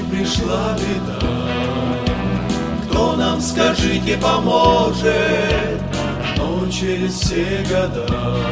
пришла беда, кто нам, скажите, поможет? Но через все года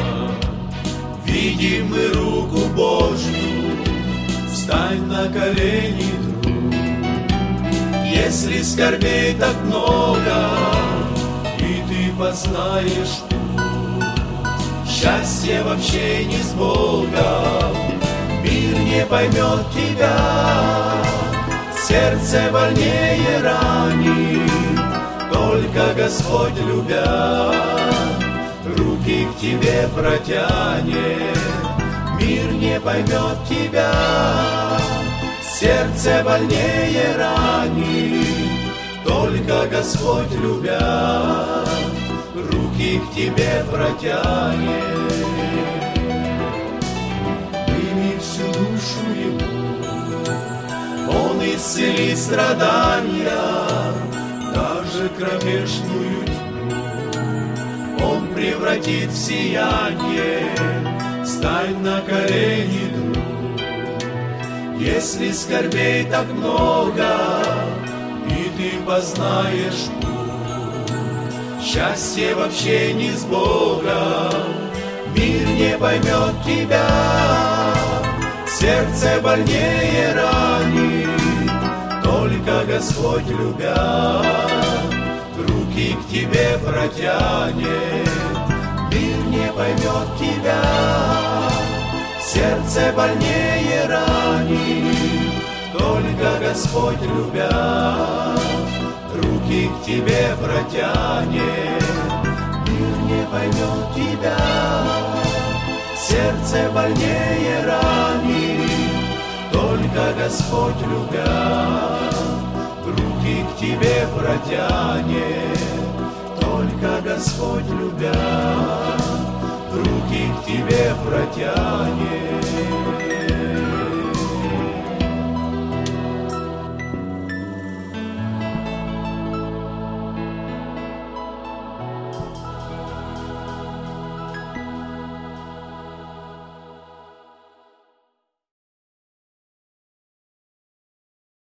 видим мы руку Божью. Встань на колени, друг, если скорбей так много, и ты познаешь путь. Счастье в общении с Богом, мир не поймет тебя, сердце больнее ранит, только Господь любя, руки к тебе протянет. Мир не поймет тебя, сердце больнее ранит, только Господь любя, руки к тебе протянет. Прими всю душу Ему, Он исцелит страдания, даже кромешную тьму Он превратит в сияние. Встань на колени, друг, если скорбей так много, и ты познаешь путь. Счастье в общении с Богом, мир не поймет тебя, сердце больнее ранит, только Господь любя, руки к тебе протянет. Мир не поймет тебя, сердце больнее ранит, только Господь любя, руки к тебе протянет. Мир не поймет тебя, сердце больнее ранит, только Господь любя, руки к тебе протянет. Только Господь любя, руки к тебе протянет.